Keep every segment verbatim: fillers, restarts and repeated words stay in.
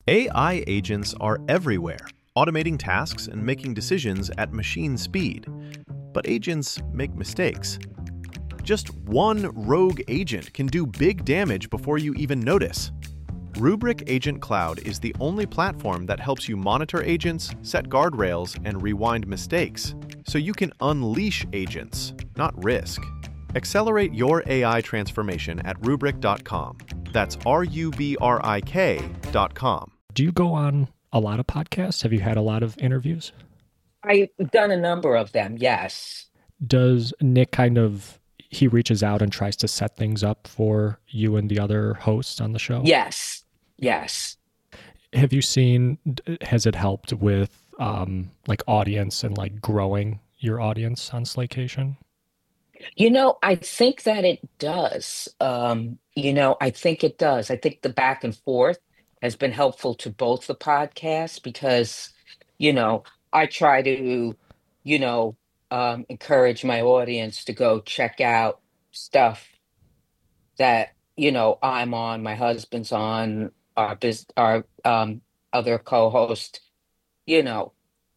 A I agents are everywhere, automating tasks and making decisions at machine speed. But agents make mistakes. Just one rogue agent can do big damage before you even notice. Rubrik Agent Cloud is the only platform that helps you monitor agents, set guardrails, and rewind mistakes, so you can unleash agents, not risk. Accelerate your A I transformation at rubrik dot com. That's R U B R I K dot com. Do you go on a lot of podcasts? Have you had a lot of interviews? I've done a number of them, yes. Does Nick kind of, he reaches out and tries to set things up for you and the other hosts on the show? Yes, yes. Have you seen, has it helped with um, like audience and like growing your audience on Slaycation? You know, I think that it does. Um, you know, I think it does. I think the back and forth has been helpful to both the podcasts because, you know, I try to, you know, um, encourage my audience to go check out stuff that, you know, I'm on, my husband's on, our bus our um, other co-host, you know.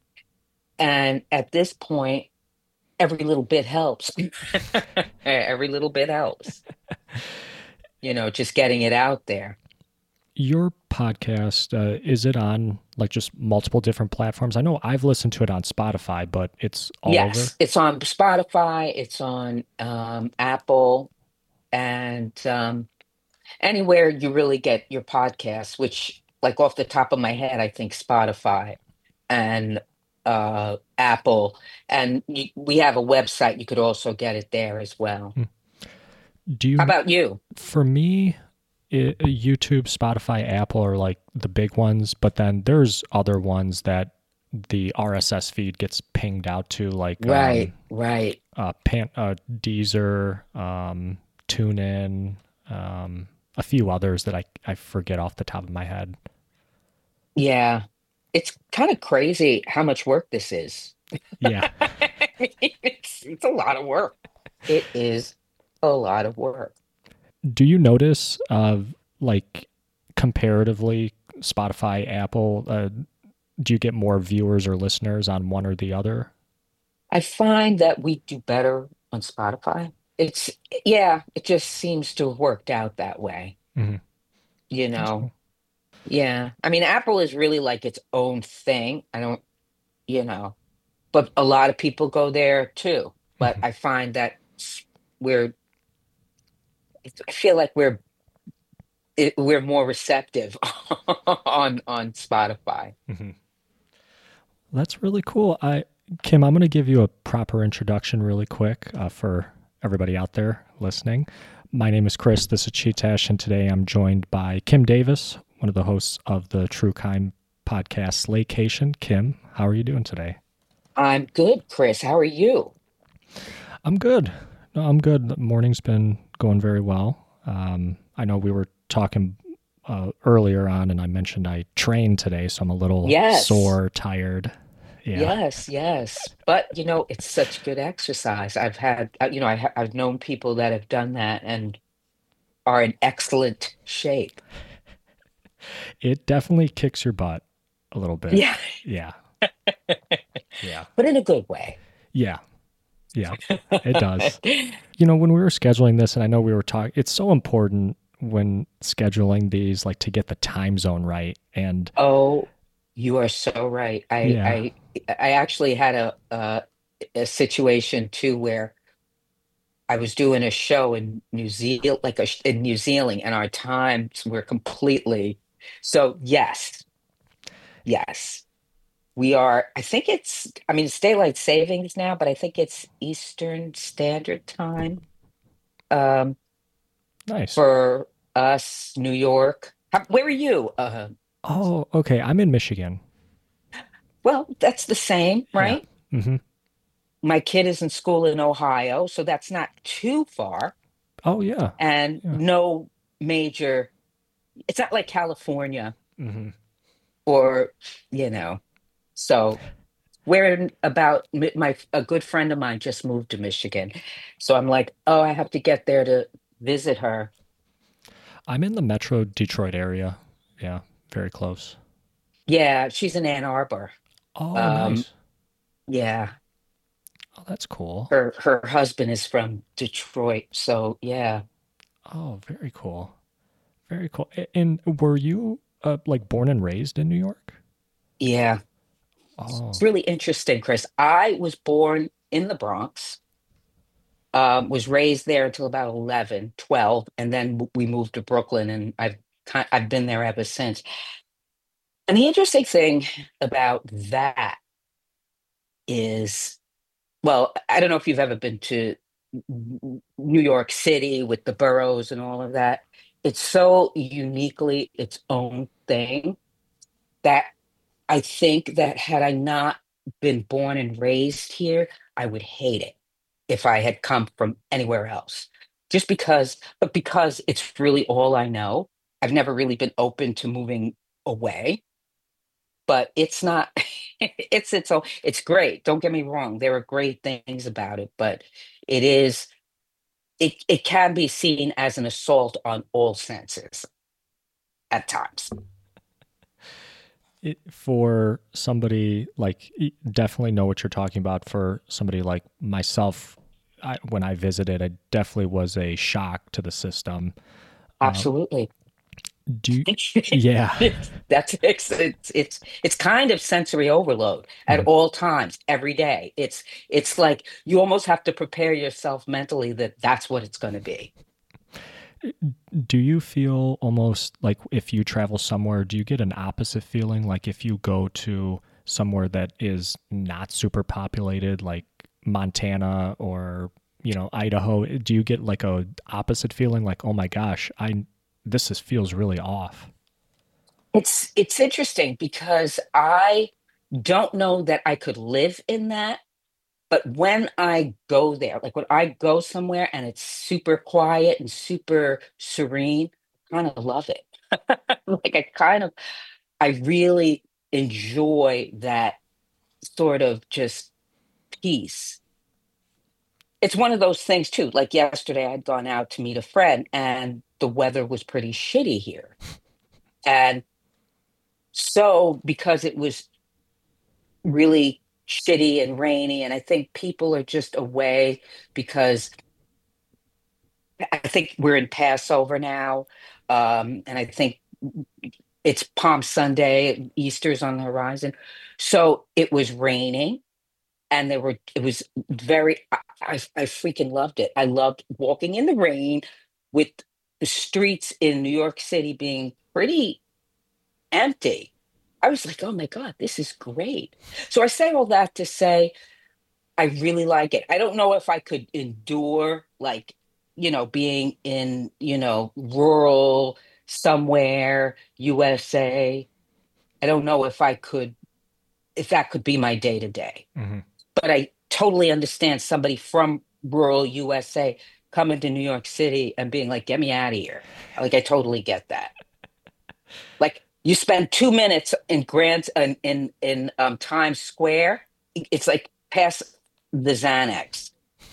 And at this point, every little bit helps. Every little bit helps. You know, just getting it out there. Your podcast, uh, is it on like just multiple different platforms? I know I've listened to it on Spotify, but it's all Yes, over. it's on Spotify, it's on um, Apple, and um, anywhere you really get your podcasts, which, like off the top of my head, I think Spotify and uh, Apple, and you, we have a website. You could also get it there as well. Do you? How about you? For me, it, YouTube, Spotify, Apple are like the big ones, but then there's other ones that the R S S feed gets pinged out to, like Right, um, right. uh, Pan, uh, Deezer, um, TuneIn, um, a few others that I I forget off the top of my head. Yeah, it's kind of crazy how much work this is. Yeah. It's it's a lot of work. It is a lot of work. Do you notice, uh, like comparatively, Spotify, Apple, uh, do you get more viewers or listeners on one or the other? I find that we do better on Spotify. It's yeah, it just seems to have worked out that way, Mm-hmm. you That's know. cool. Yeah. I mean, Apple is really like its own thing. I don't, you know, but a lot of people go there too. But Mm-hmm. I find that s- we're I feel like we're it, we're more receptive on on Spotify. Mm-hmm. That's really cool. I Kim, I'm going to give you a proper introduction really quick uh, for everybody out there listening. My name is Chris. This is Cheetash, and today I'm joined by Kim Davis, one of the hosts of the True Crime podcast Slaycation. Kim, how are you doing today? I'm good, Chris. How are you? I'm good. No, I'm good. The morning's been going very well. Um, I know we were talking uh, earlier on, and I mentioned I trained today, so I'm a little Yes. sore, tired. Yeah. Yes, yes. But you know, it's such good exercise. I've had, uh, you know, I ha I've known people that have done that and are in excellent shape. It definitely kicks your butt a little bit. Yeah, Yeah. Yeah. but in a good way. Yeah. Yeah. It does. You know, when we were scheduling this, and I know we were talking, it's so important when scheduling these, like to get the time zone right. And Oh, you are so right. I yeah. I I actually had a a, a situation too where I was doing a show in New Zealand, like a sh- in New Zealand, and our times were completely. So yes, yes. We are, I think it's, I mean, it's daylight savings now, but I think it's Eastern Standard Time um, Nice. for us, New York. How, where are you? Uh, Oh, okay. I'm in Michigan. well, that's the same, Yeah. right? Mm-hmm. My kid is in school in Ohio, so that's not too far, Oh, yeah. and Yeah. no major, it's not like California Mm-hmm. or, you know, so where in about mi- my a good friend of mine just moved to Michigan. So I'm like, oh, I have to get there to visit her. I'm in the Metro Detroit area. Yeah. very close. Yeah, she's in Ann Arbor. Oh, Um, nice. yeah, Oh, that's cool. her her husband is from Detroit, so yeah, Oh, very cool. Very cool. A- And were you uh, like born and raised in New York? yeah. It's Oh, really interesting, Chris. I was born in the Bronx, um, was raised there until about eleven, twelve, and then w- we moved to Brooklyn, and I've ki- I've been there ever since. And the interesting thing about that is, well, I don't know if you've ever been to N- New York City with the boroughs and all of that. It's so uniquely its own thing that I think that had I not been born and raised here, I would hate it if I had come from anywhere else. Just because, but because it's really all I know. I've never really been open to moving away, but it's not, it's it's so it's great. Don't get me wrong. There are great things about it, but it is it it can be seen as an assault on all senses at times. it, for somebody like y- definitely know what you're talking about. For somebody like myself, I, when I visited, it definitely was a shock to the system. Absolutely. Do you, yeah. That's it's, it's it's it's kind of sensory overload at Mhm. all times, every day. It's it's like you almost have to prepare yourself mentally that that's what it's going to be. Do you feel almost like if you travel somewhere, do you get an opposite feeling? Like if you go to somewhere that is not super populated, like Montana or, you know, Idaho, do you get like a opposite feeling like, oh my gosh, I this is feels really off? It's it's interesting because I don't know that I could live in that, but when I go there, like when I go somewhere and it's super quiet and super serene, I kind of love it. Like I kind of I really enjoy that sort of just peace. It's one of those things too. Like yesterday, I'd gone out to meet a friend and the weather was pretty shitty here. And so, because it was really shitty and rainy, and I think people are just away because I think we're in Passover now. Um, and I think it's Palm Sunday, Easter's on the horizon. So it was raining and there were it was very I, I I freaking loved it. I loved walking in the rain with the streets in New York City being pretty empty. I was like, oh my God, this is great. So I say all that to say I really like it. I don't know if I could endure like, you know, being in, you know, rural somewhere, U S A. I don't know if I could if that could be my day to day. Hmm. But I totally understand somebody from rural U S A coming to New York City and being like, get me out of here. Like, I totally get that. Like, you spend two minutes in Grant in in, in um, Times Square. It's like past the Xanax.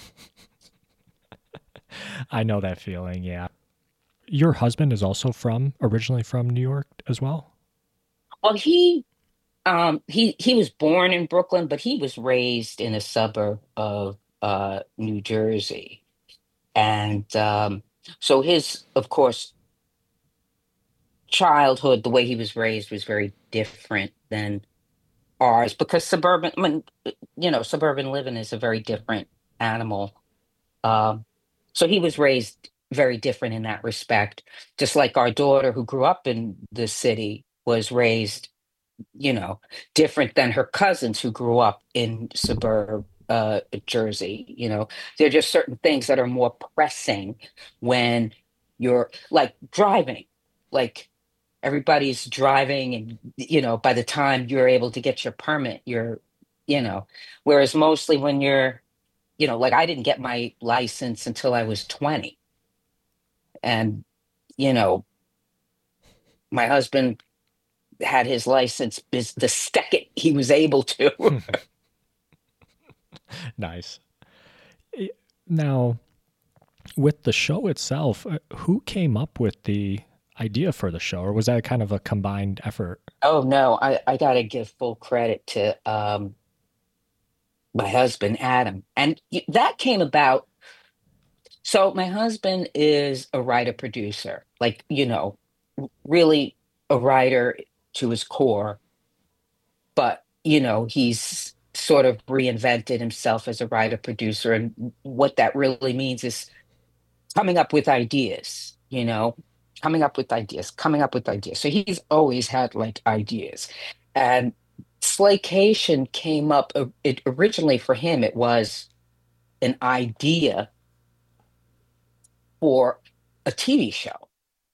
I know that feeling, yeah. Your husband is also from originally from New York as well? Well, he um he he was born in Brooklyn, but he was raised in a suburb of uh New Jersey. And um so his, of course, childhood, the way he was raised was very different than ours because suburban, I mean, you know, suburban living is a very different animal. Um, so he was raised very different in that respect, just like our daughter who grew up in the city was raised, you know, different than her cousins who grew up in suburb uh Jersey. You know, there are just certain things that are more pressing when you're like driving. Like everybody's driving and you know by the time you're able to get your permit you're you know whereas mostly when you're you know like I didn't get my license until I was twenty and you know my husband had his license bis- the second he was able to. Nice. Eh, Now, with the show itself, uh, who came up with the idea for the show, or was that kind of a combined effort? Oh no, I, I gotta give full credit to um my husband, Adam. And y- that came about. So my husband is a writer producer, like, you know, really a writer to his core, but you know, he's sort of reinvented himself as a writer producer. And what that really means is coming up with ideas, you know, coming up with ideas, coming up with ideas. So he's always had like ideas. And Slaycation came up, uh, it originally for him, it was an idea for a T V show.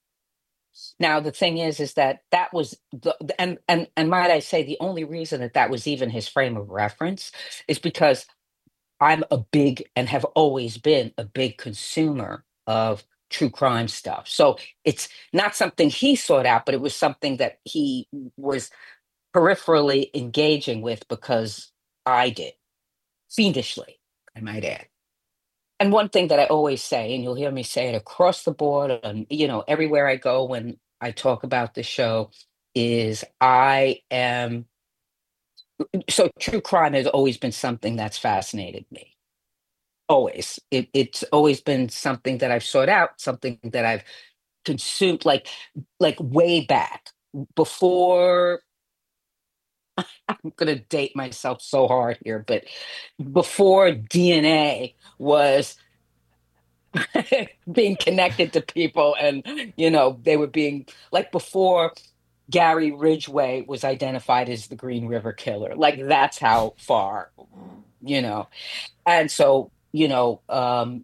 Now the thing is, is that that was the and and and might I say the only reason that that was even his frame of reference is because I'm a big and have always been a big consumer of true crime stuff. So it's not something he sought out, but it was something that he was peripherally engaging with because I did, fiendishly, I might add. And one thing that I always say, and you'll hear me say it across the board, and you know, everywhere I go when I talk about the show, is I am so true crime has always been something that's fascinated me. Always. It, it's always been something that I've sought out, something that I've consumed, like like way back before. I'm gonna date myself so hard here, but before D N A was being connected to people, and you know they were being like before Gary Ridgway was identified as the Green River Killer. Like that's how far, you know. And so, you know, um,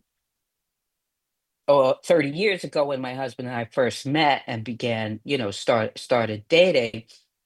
uh, thirty years ago when my husband and I first met and began, you know, start started dating,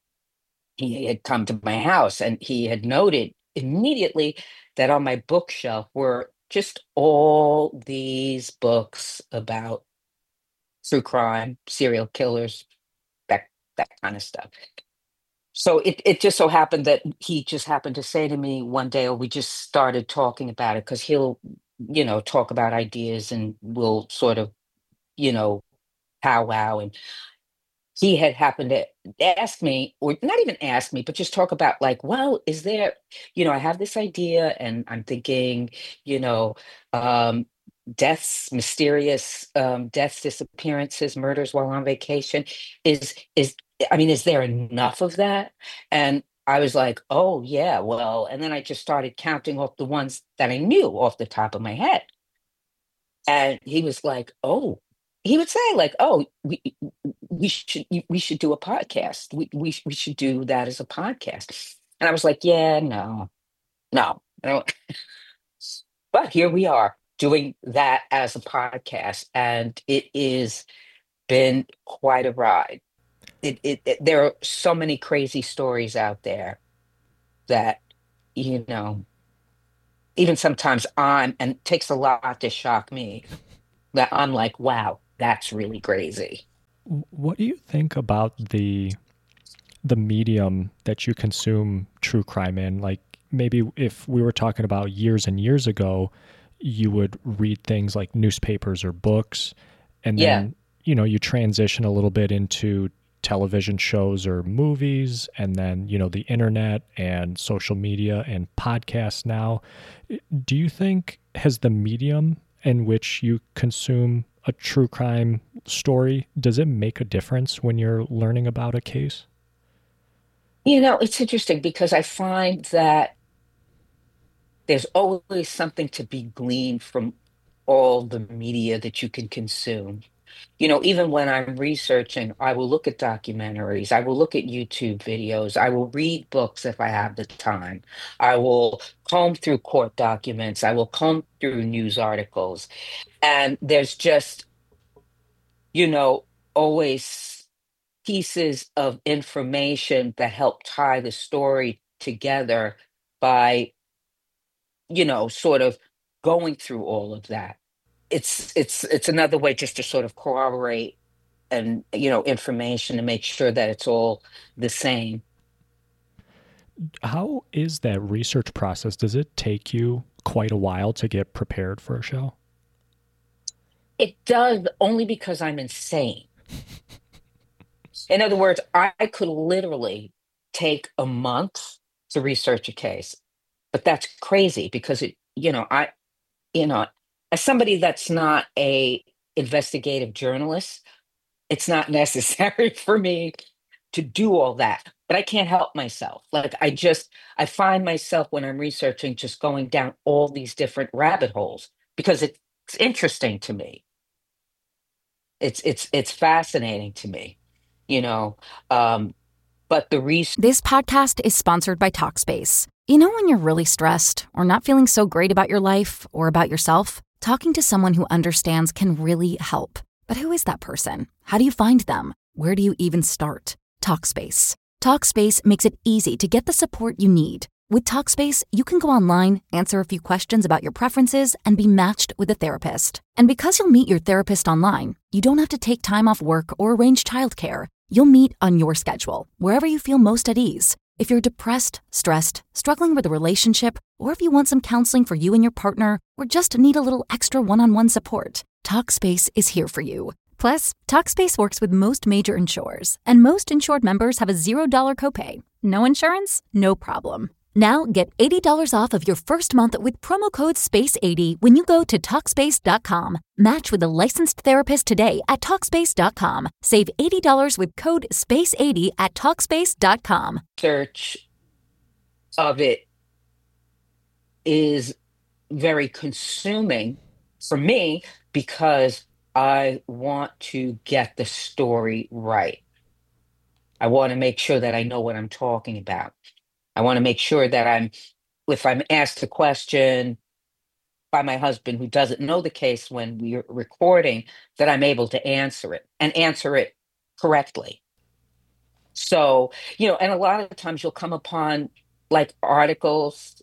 he had come to my house and he had noted immediately that on my bookshelf were just all these books about true crime, serial killers, that that kind of stuff. So it it just so happened that he just happened to say to me one day, or we just started talking about it because he'll, you know, talk about ideas and we'll sort of, you know, powwow. And he had happened to ask me, or not even ask me, but just talk about like, well, is there, you know, I have this idea and I'm thinking, you know, um, deaths, mysterious um, deaths, disappearances, murders while on vacation. Is is I mean, is there enough of that? And I was like, oh yeah, well, and then I just started counting off the ones that I knew off the top of my head. And he was like, "Oh," he would say like, "Oh, we we should we should do a podcast. We we sh- we should do that as a podcast." And I was like, "Yeah, no, no, no." But here we are doing that as a podcast, and it is been quite a ride. It, it, it there are so many crazy stories out there that you know even sometimes I'm and it takes a lot to shock me that I'm like, wow, that's really crazy. What do you think about the the medium that you consume true crime in? Like maybe if we were talking about years and years ago, you would read things like newspapers or books, and Yeah. then, you know, you transition a little bit into television shows or movies, and then, you know, the internet and social media and podcasts now. Do you think has the medium in which you consume a true crime story, does it make a difference when you're learning about a case? You know, it's interesting because I find that there's always something to be gleaned from all the media that you can consume. You know, even when I'm researching, I will look at documentaries, I will look at YouTube videos, I will read books if I have the time. I will comb through court documents, I will comb through news articles. And there's just, you know, always pieces of information that help tie the story together by, you know, sort of going through all of that. It's it's it's another way just to sort of corroborate and you know information to make sure that it's all the same. How is that research process? Does it take you quite a while to get prepared for a show? It does only because I'm insane. In other words, I could literally take a month to research a case, but that's crazy because it, you know, I, you know, as somebody that's not a investigative journalist, it's not necessary for me to do all that, but I can't help myself. Like I just, I find myself when I'm researching just going down all these different rabbit holes because it's interesting to me. It's it's it's fascinating to me, you know. Um, but the research. This podcast is sponsored by Talkspace. You know when you're really stressed or not feeling so great about your life or about yourself? Talking to someone who understands can really help. But who is that person? How do you find them? Where do you even start? Talkspace. Talkspace makes it easy to get the support you need. With Talkspace, you can go online, answer a few questions about your preferences, and be matched with a therapist. And because you'll meet your therapist online, you don't have to take time off work or arrange childcare. You'll meet on your schedule, wherever you feel most at ease. If you're depressed, stressed, struggling with a relationship, or if you want some counseling for you and your partner, or just need a little extra one-on-one support, Talkspace is here for you. Plus, Talkspace works with most major insurers, and most insured members have a zero dollars copay. No insurance? No problem. Now get eighty dollars off of your first month with promo code space eighty when you go to Talkspace dot com. Match with a licensed therapist today at Talkspace dot com. Save eighty dollars with code space eighty at Talkspace dot com. Search of it is very consuming for me because I want to get the story right. I want to make sure that I know what I'm talking about. I want to make sure that I'm, if I'm asked a question by my husband who doesn't know the case when we're recording, that I'm able to answer it and answer it correctly. So, you know, and a lot of times you'll come upon like articles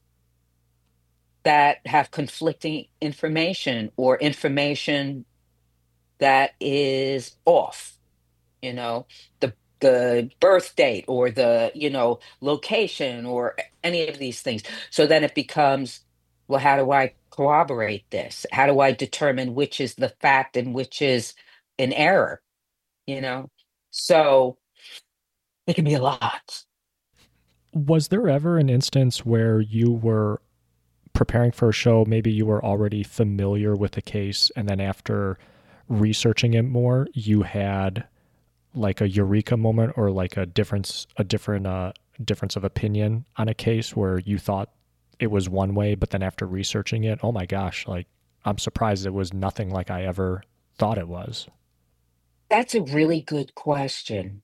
that have conflicting information or information that is off, you know, the the birth date or the, you know, location or any of these things. So then it becomes, well, how do I corroborate this? How do I determine which is the fact and which is an error, you know? So it can be a lot. Was there ever an instance where you were preparing for a show, maybe you were already familiar with the case, and then after researching it more, you had like a eureka moment or like a difference, a different uh, difference of opinion on a case where you thought it was one way, but then after researching it, oh my gosh, like I'm surprised it was nothing like I ever thought it was? That's a really good question.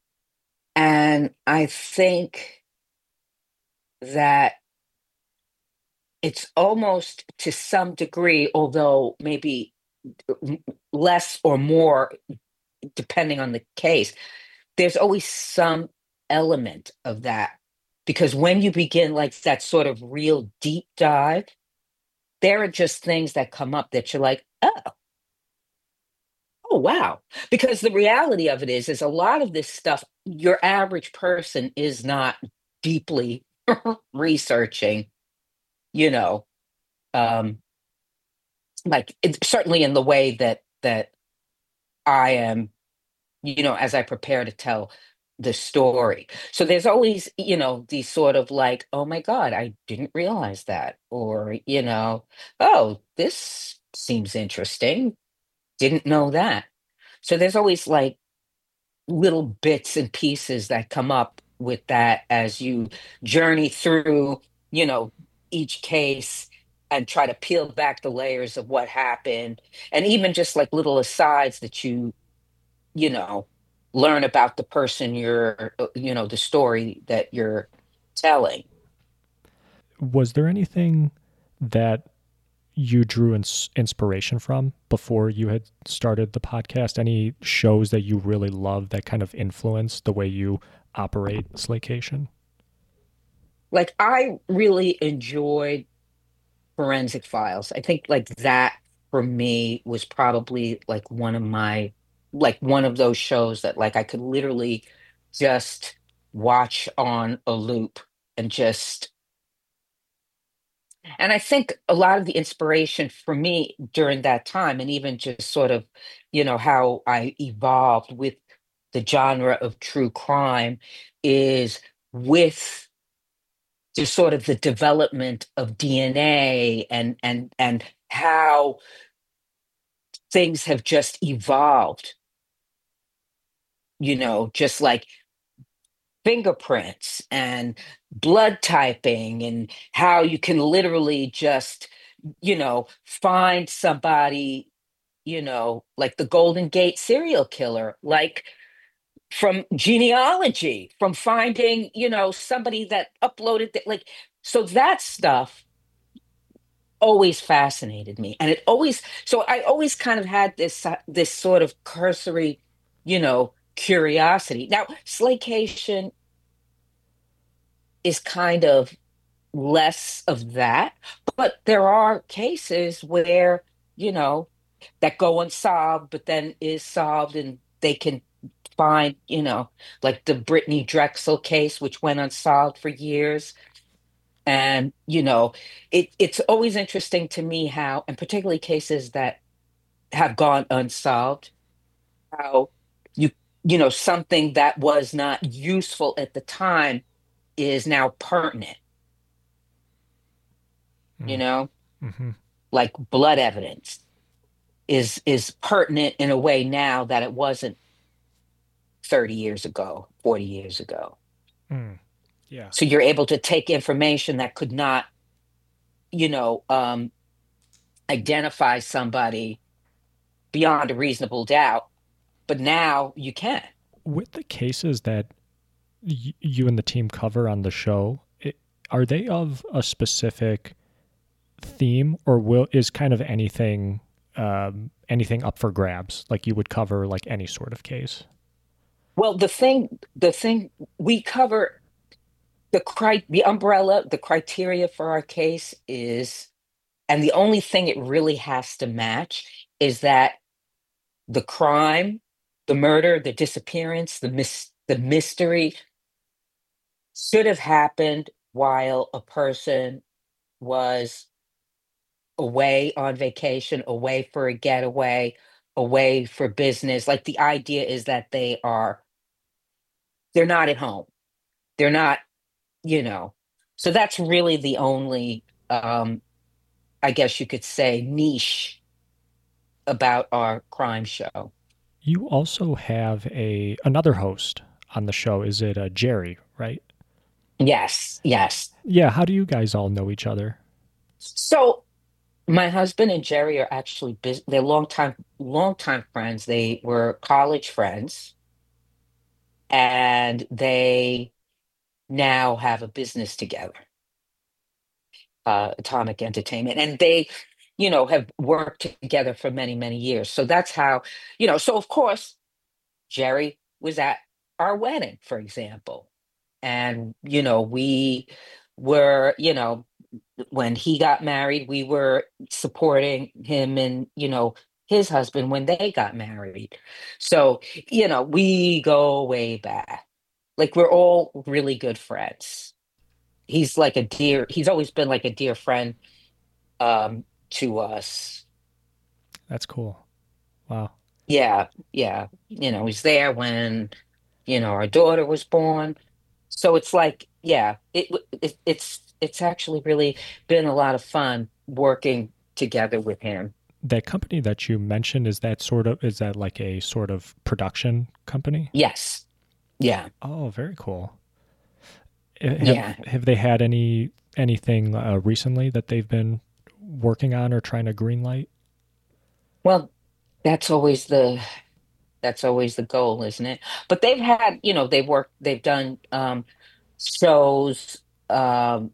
And I think that it's almost to some degree, although maybe less or more depending on the case, there's always some element of that. Because when you begin like that sort of real deep dive, there are just things that come up that you're like, oh, oh wow. Because the reality of it is, is a lot of this stuff, your average person is not deeply researching, you know, um, like it's certainly in the way that that I am, you know, as I prepare to tell the story. So there's always, you know, these sort of like, oh my God, I didn't realize that. Or, you know, oh, this seems interesting. Didn't know that. So there's always like little bits and pieces that come up with that as you journey through, you know, each case and try to peel back the layers of what happened. And even just like little asides that you you know, learn about the person you're, uh, you know, the story that you're telling. Was there anything that you drew ins- inspiration from before you had started the podcast? Any shows that you really love that kind of influenced the way you operate Slaycation? Like, I really enjoyed Forensic Files. I think like that for me was probably like one of my, like one of those shows that like I could literally just watch on a loop and just And I think a lot of the inspiration for me during that time, and even just sort of, you know, how I evolved with the genre of true crime, is with just sort of the development of D N A, and and and how things have just evolved, you know, just like fingerprints and blood typing, and how you can literally just, you know, find somebody, you know, like the Golden Gate serial killer, like from genealogy, from finding, you know, somebody that uploaded that, like, so that stuff always fascinated me. And it always, so I always kind of had this, uh, this sort of cursory, you know, curiosity. Now, Slaycation is kind of less of that, but there are cases where, you know, that go unsolved, but then is solved, and they can find, you know, like the Brittany Drexel case, which went unsolved for years. And, you know, it, it's always interesting to me how, and particularly cases that have gone unsolved, how you, you know, something that was not useful at the time is now pertinent, you Mm, know, hmm. like blood evidence is is pertinent in a way now that it wasn't thirty years ago, forty years ago. Mm, yeah. So you're able to take information that could not, you know, um, identify somebody beyond a reasonable doubt, but now you can. With the cases that y- you and the team cover on the show, it, are they of a specific theme, or will is kind of anything um, anything up for grabs? Like you would cover like any sort of case. Well, the thing, the thing we cover, the cri- the umbrella, the criteria for our case is, and the only thing it really has to match is that the crime, the murder, the disappearance, the mis- the mystery should have happened while a person was away on vacation, away for a getaway, away for business. Like the idea is that they are, they're not at home. They're not, you know. So that's really the only, um, I guess you could say, niche about our crime show. You also have a another host on the show. Is it uh, Jerry? Right? Yes, yes. Yeah. How do you guys all know each other? So my husband and Jerry are actually bus- they're longtime longtime friends. They were college friends, and they now have a business together, uh, Atomic Entertainment, and they, you know, have worked together for many, many years. So that's how, you know. So of course, Jerry was at our wedding, for example, and you know, we were, you know, when he got married, we were supporting him and, you know, his husband when they got married. So, you know, we go way back. Like we're all really good friends. He's like a dear, he's always been like a dear friend, um to us. That's cool. Wow. Yeah, yeah. You know, he's there when, you know, our daughter was born. So it's like, yeah, it, w- it it's it's actually really been a lot of fun working together with him. That company that you mentioned, is that sort of is that like a sort of production company? Yes. Yeah. Oh, very cool. Uh, Have Yeah. have they had any anything uh, recently that they've been working on or trying to greenlight? Well, that's always the that's always the goal, isn't it? But they've had, you know, they've worked, they've done um shows. Um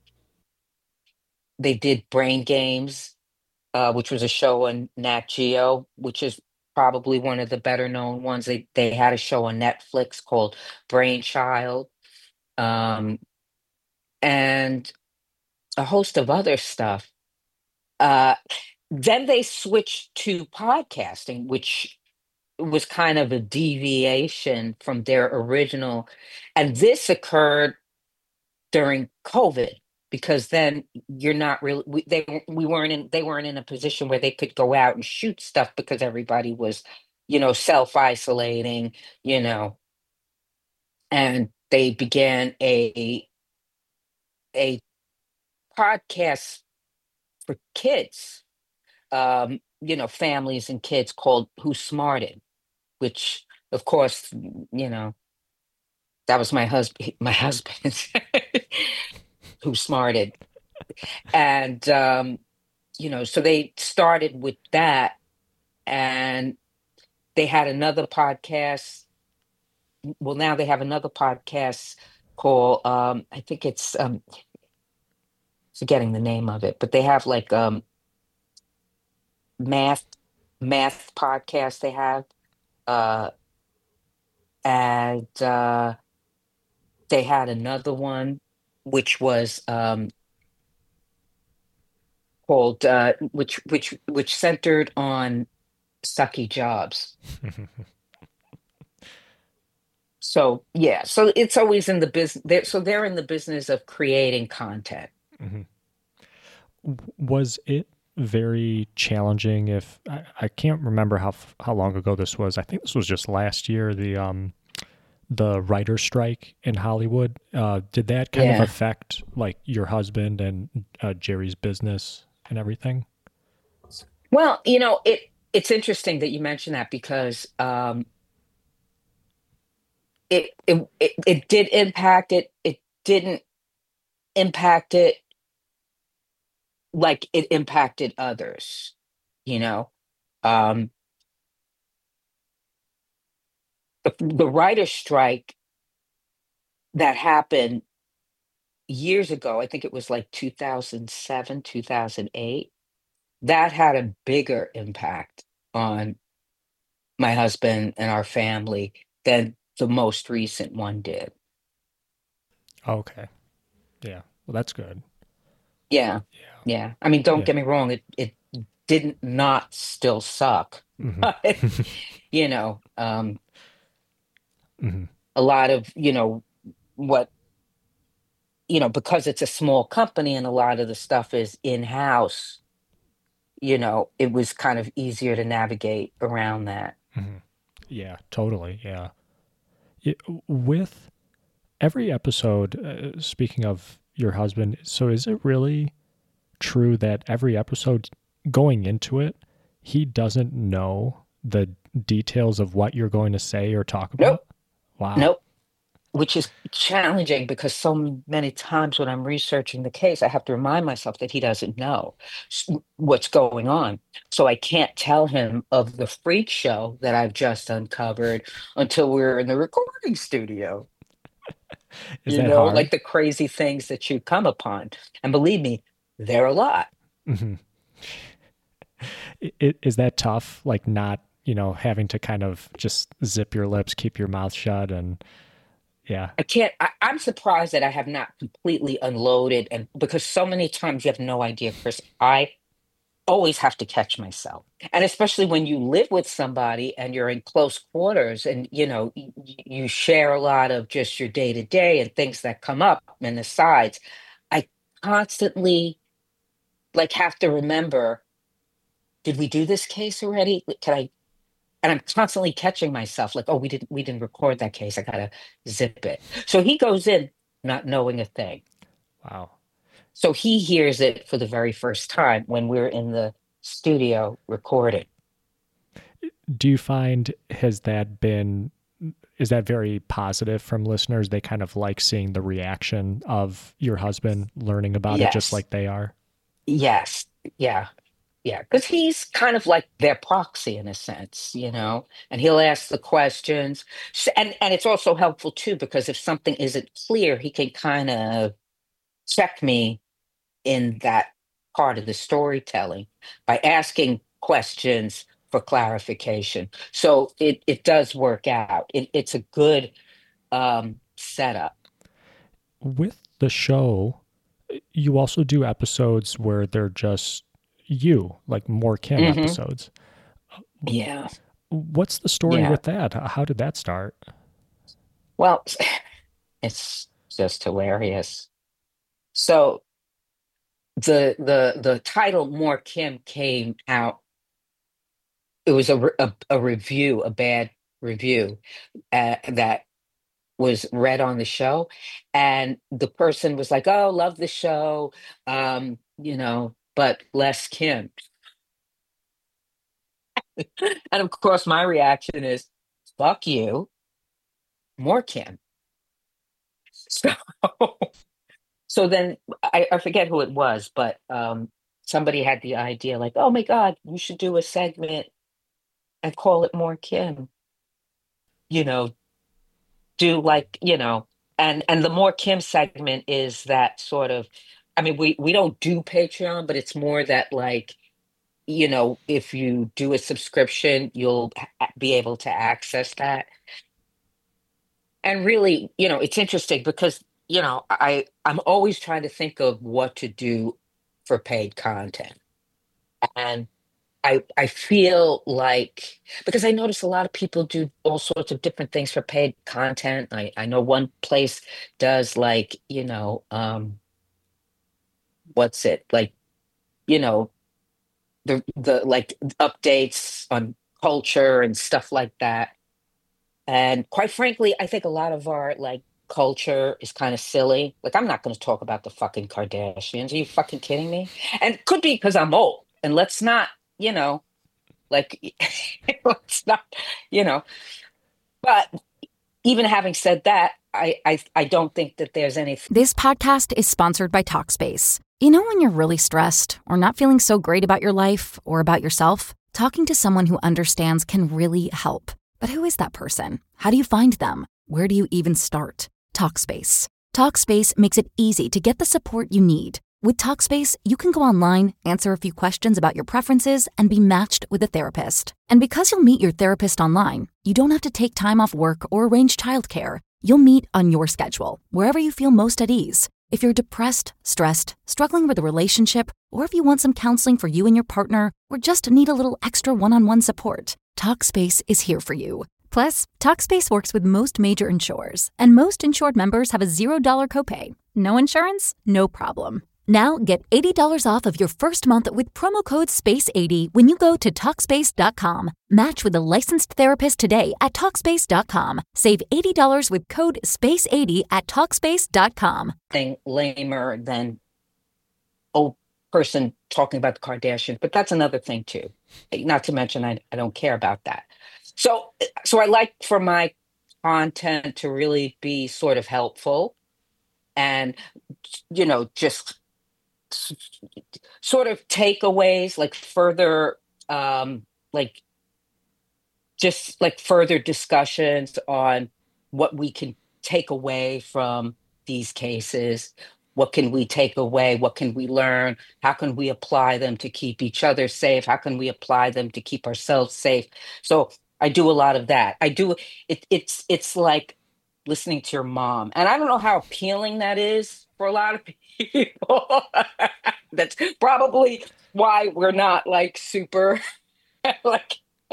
they did Brain Games, uh, which was a show on Nat Geo, which is probably one of the better known ones. They they had a show on Netflix called Brainchild, um, and a host of other stuff. Uh, then they switched to podcasting, which was kind of a deviation from their original. And this occurred during COVID. because then you're not really we, they we weren't in they weren't in a position where they could go out and shoot stuff because everybody was, you know, self-isolating, you know, and they began a a podcast for kids, um, you know, families and kids called Who Smarted, which of course, you know, that was my husband my husband who smarted. And um, you know, so they started with that, and they had another podcast. Well, now they have another podcast called um, I think it's um forgetting the name of it, but they have like um math math podcast they have. Uh and uh they had another one which was um called uh which which which centered on sucky jobs. So yeah, so it's always in the business. They're, so they're in the business of creating content. Mhm. W- Was it very challenging? If I, I can't remember how f- how long ago this was. I think this was just last year. The um the writer strike in Hollywood. Uh, did that kind of Yeah. affect like your husband and uh, Jerry's business and everything? Well, you know, it it's interesting that you mention that because um, it, it it it did impact it. It didn't impact it like it impacted others. You know, um, the the writer strike that happened years ago. I think it was like two thousand seven, two thousand eight. That had a bigger impact on my husband and our family than the most recent one did. Okay. Yeah. Well, that's good. Yeah, Yeah. yeah. I mean, don't Yeah. get me wrong, it it didn't not still suck. hmm But, you know, um, hmm a lot of, you know, what, you know, because it's a small company and a lot of the stuff is in-house, you know, it was kind of easier to navigate around that. hmm Yeah. Totally. Yeah. It, with every episode, uh, speaking of your husband, so is it really true that every episode going into it, he doesn't know the details of what you're going to say or talk Nope, about? Wow. nope. Which is challenging because so many times when I'm researching the case, I have to remind myself that he doesn't know s- what's going on. So I can't tell him of the freak show that I've just uncovered until we're in the recording studio, Is you that know, like hard? the crazy things that you come upon. And believe me, they're a lot. hmm Is that tough? Like not, you know, having to kind of just zip your lips, keep your mouth shut, and yeah. I can't, I, I'm surprised that I have not completely unloaded. And because so many times you have no idea, Chris, I always have to catch myself. And especially when you live with somebody and you're in close quarters and you know y- y- you share a lot of just your day to day and things that come up and the sides. I constantly like have to remember, did we do this case already? Like, Can I and I'm constantly catching myself like, oh, we didn't we didn't record that case. I gotta zip it. So he goes in not knowing a thing. Wow. So he hears it for the very first time when we're in the studio recording. Do you find has that been is that very positive from listeners? They kind of like seeing the reaction of your husband learning about it just Yes. like they are. Yes. Yeah. Yeah. Because he's kind of like their proxy in a sense, you know, and he'll ask the questions. S- And, and it's also helpful too, because if something isn't clear, he can kind of check me in that part of the storytelling by asking questions for clarification. So it, it does work out. It, it's a good um, setup. With the show, you also do episodes where they're just you, like more Kim Hmm. episodes. Yeah. What's the story Yeah. with that? How did that start? Well, it's just hilarious. So the the the title More Kim came out. It was a re- a, a review, a bad review uh, that was read on the show, and the person was like, "Oh, love the show, um, you know, but less Kim." And of course, my reaction is, "Fuck you, more Kim." So, so then I, I forget who it was, but um, somebody had the idea, like, "Oh my God, you should do a segment and call it More Kim." You know, do like you know, and and the More Kim segment is that sort of. I mean, we we don't do Patreon, but it's more that like you know, if you do a subscription, you'll ha- be able to access that. And really, you know, it's interesting because, you know, I I'm always trying to think of what to do for paid content. And I I feel like because I notice a lot of people do all sorts of different things for paid content. I I know one place does like, you know, um what's it? Like, you know, the the like updates on culture and stuff like that. And quite frankly, I think a lot of our like culture is kind of silly. Like, I'm not going to talk about the fucking Kardashians. Are you fucking kidding me? And it could be because I'm old. And let's not, you know, like, let's not, you know. But even having said that, I I, I don't think that there's any. This podcast is sponsored by Talkspace. You know when you're really stressed or not feeling so great about your life or about yourself? Talking to someone who understands can really help. But who is that person? How do you find them? Where do you even start? Talkspace. Talkspace makes it easy to get the support you need. With Talkspace, you can go online, answer a few questions about your preferences, and be matched with a therapist. And because you'll meet your therapist online, you don't have to take time off work or arrange childcare. You'll meet on your schedule, wherever you feel most at ease. If you're depressed, stressed, struggling with a relationship, or if you want some counseling for you and your partner, or just need a little extra one-on-one support, Talkspace is here for you. Plus, Talkspace works with most major insurers, and most insured members have a zero dollars copay. No insurance? No problem. Now get eighty dollars off of your first month with promo code space eighty when you go to Talkspace dot com. Match with a licensed therapist today at Talkspace dot com. Save eighty dollars with code space eighty at Talkspace dot com. Thing lamer than old person talking about the Kardashians, but that's another thing too. Not to mention, I, I don't care about that. So, so I like for my content to really be sort of helpful and, you know, just s- sort of takeaways, like further, um, like just like further discussions on what we can take away from these cases. What can we take away? What can we learn? How can we apply them to keep each other safe? How can we apply them to keep ourselves safe? So I do a lot of that. I do it. It's it's like listening to your mom, and I don't know how appealing that is for a lot of people. That's probably why we're not like super like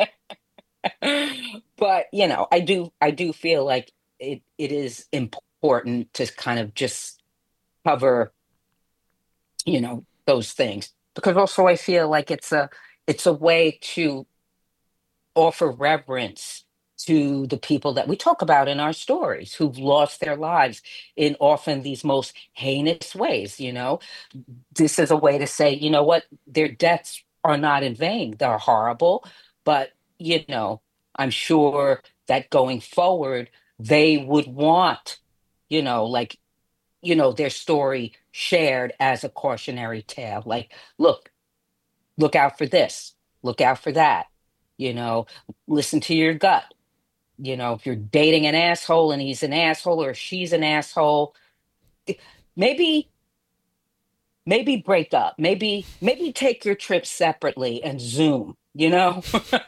but you know, I do I do feel like it it is important to kind of just cover, you know, those things. Because also I feel like it's a it's a way to offer reverence to the people that we talk about in our stories who've lost their lives in often these most heinous ways, you know. This is a way to say, you know what, their deaths are not in vain. They're horrible, but you know, I'm sure that going forward, they would want, you know, like, you know, their story shared as a cautionary tale. Like, look, look out for this, look out for that, you know, listen to your gut. You know, if you're dating an asshole and he's an asshole or she's an asshole, maybe maybe break up, maybe maybe take your trip separately and zoom, you know.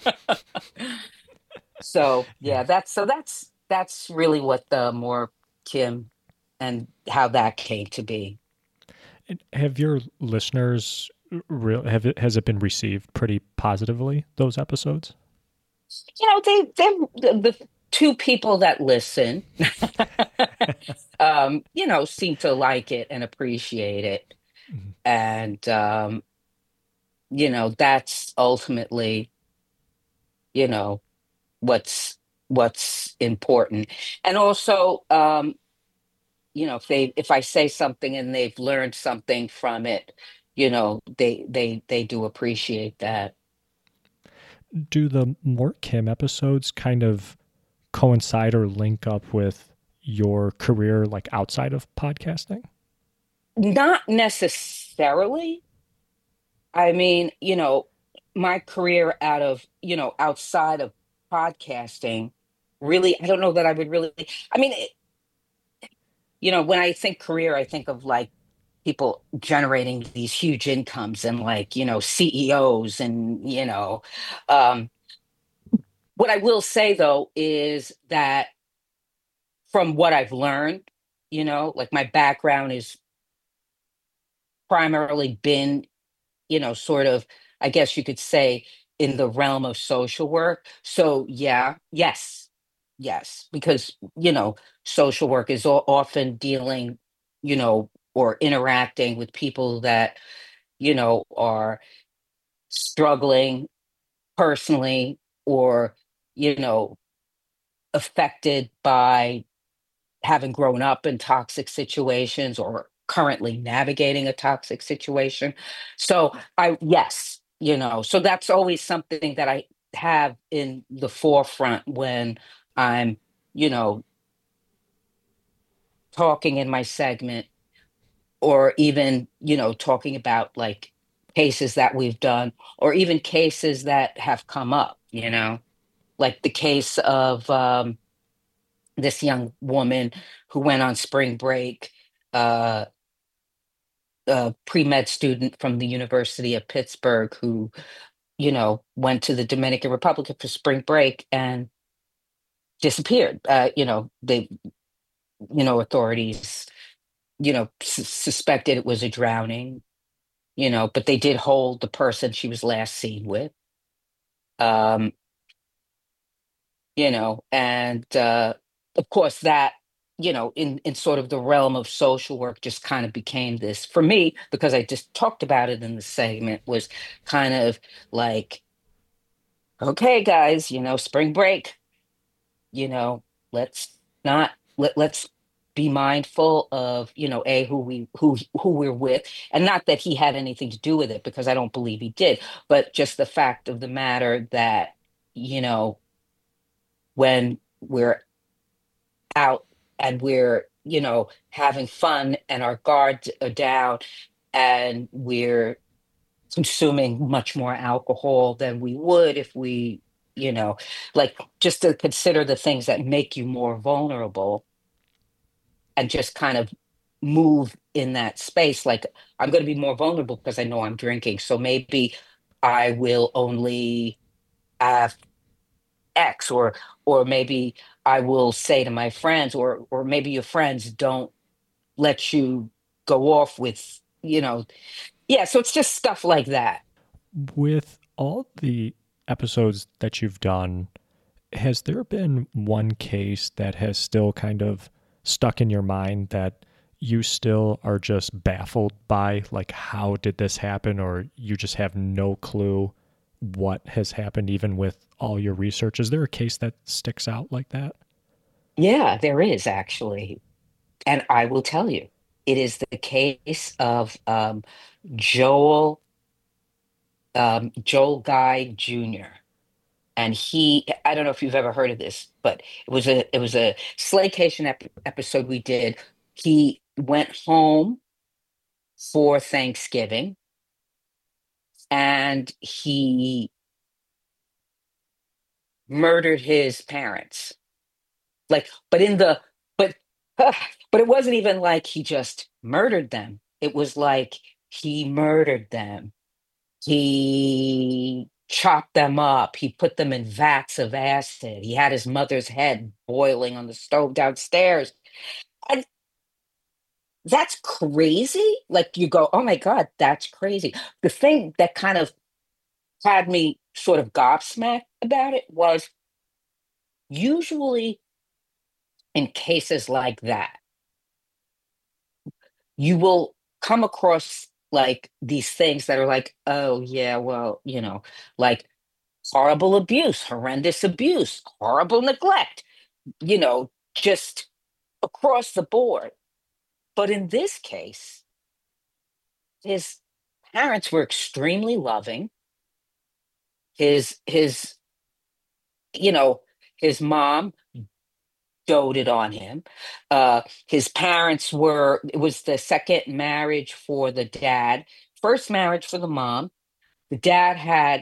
So Yeah. yeah, that's so that's that's really what the More Kim and how that came to be. And have your listeners real have it has it been received pretty positively, those episodes? You know, they they the, the two people that listen um, you know, seem to like it and appreciate it. Mhm. And, um, you know, that's ultimately, you know, what's what's important. And also, um, you know, if they if I say something and they've learned something from it, you know, they they they do appreciate that. Do the Mort Kim episodes kind of coincide or link up with your career, like outside of podcasting? Not necessarily. I mean, you know, my career out of, you know, outside of podcasting, really, I don't know that I would really, I mean, it, you know, when I think career, I think of like people generating these huge incomes and like, you know, C E Os and, you know, um, what I will say though is that from what I've learned, you know, like my background is primarily been, you know, sort of, I guess you could say, in the realm of social work. So, yeah, yes, yes, because, you know, social work is o- often dealing, you know, or interacting with people that, you know, are struggling personally or, you know, affected by having grown up in toxic situations or currently navigating a toxic situation. So I yes, you know, so that's always something that I have in the forefront when I'm, you know, talking in my segment or even, you know, talking about like cases that we've done or even cases that have come up, you know, like the case of um this young woman who went on spring break uh a pre-med student from the University of Pittsburgh who, you know, went to the Dominican Republic for spring break and disappeared. Uh, you know, they, you know, authorities, you know, s- suspected it was a drowning, you know, but they did hold the person she was last seen with. Um, you know, and uh, of course that, you know, in in sort of the realm of social work just kind of became this for me because I just talked about it in the segment was kind of like, okay, guys, you know, spring break, you know, let's not let let's be mindful of, you know, a who we who who we're with, and not that he had anything to do with it because I don't believe he did, but just the fact of the matter that, you know, when we're out and we're, you know, having fun and our guards are down and we're consuming much more alcohol than we would if we, you know, like just to consider the things that make you more vulnerable and just kind of move in that space. Like, I'm going to be more vulnerable because I know I'm drinking. So maybe I will only have X or or maybe I will say to my friends or or maybe your friends don't let you go off with, you know, yeah, so it's just stuff like that. With all the episodes that you've done, has there been one case that has still kind of stuck in your mind that you still are just baffled by? Like, how did this happen? Or you just have no clue what has happened, even with all your research? Is there a case that sticks out like that? Yeah, there is actually. And I will tell you, it is the case of um, Joel um, Joel Guy Junior And he, I don't know if you've ever heard of this, but it was a it was a Slaycation ep- episode we did. He went home for Thanksgiving and he murdered his parents. Like, but in the but but it wasn't even like he just murdered them. It was like he murdered them. He chopped them up. He put them in vats of acid. He had his mother's head boiling on the stove downstairs. And that's crazy. Like you go, oh my God, that's crazy. The thing that kind of had me sort of gobsmacked about it was usually in cases like that, you will come across like these things that are like, oh yeah, well, you know, like horrible abuse, horrendous abuse, horrible neglect, you know, just across the board. But in this case, his parents were extremely loving. His his, you know, his mom doted on him. Uh, his parents were, it was the second marriage for the dad, first marriage for the mom. The dad had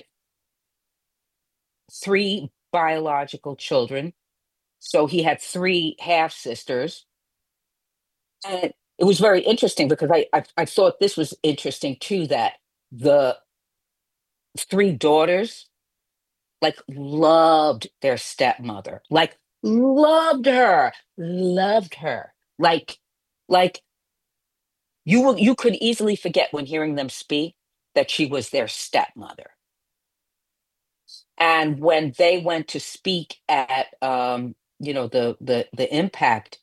three biological children. So he had three half sisters. And it was very interesting because I, I, I thought this was interesting too, that the three daughters like loved their stepmother, like loved her, loved her. Like, like you will, you could easily forget when hearing them speak that she was their stepmother. And when they went to speak at, um, you know, the the the impact,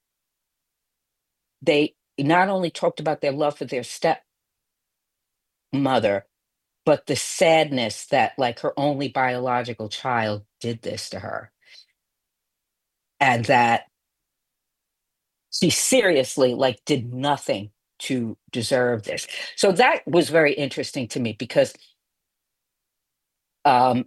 they not only talked about their love for their stepmother, but the sadness that like her only biological child did this to her, and that she seriously like did nothing to deserve this. So that was very interesting to me because um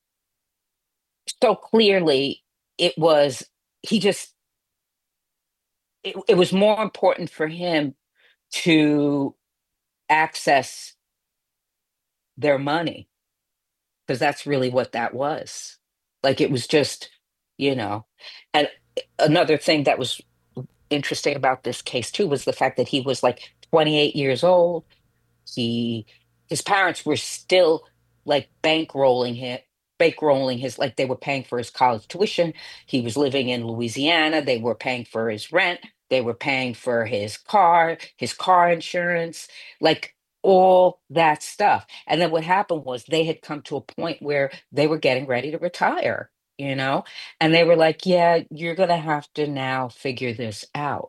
so clearly it was he just it, it was more important for him to access their money, because that's really what that was. Like it was just, you know, and another thing that was interesting about this case too was the fact that he was like twenty-eight years old. He his parents were still like bankrolling him, bankrolling his, like they were paying for his college tuition. He was living in Louisiana. They were paying for his rent. They were paying for his car, his car insurance, like all that stuff. And then what happened was they had come to a point where they were getting ready to retire, you know? And they were like, yeah, you're going to have to now figure this out.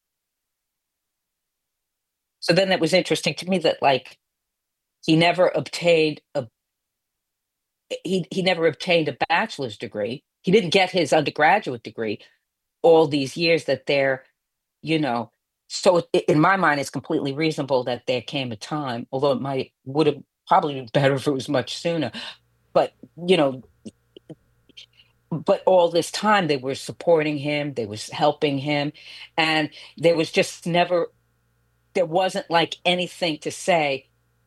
So then it was interesting to me that like he never obtained a he he never obtained a bachelor's degree. He didn't get his undergraduate degree all these years that they're, you know, so i- in my mind, it's completely reasonable that there came a time, although it might would have probably been better if it was much sooner. But you know, but all this time they were supporting him, they was helping him, and there was just never there wasn't like anything to say,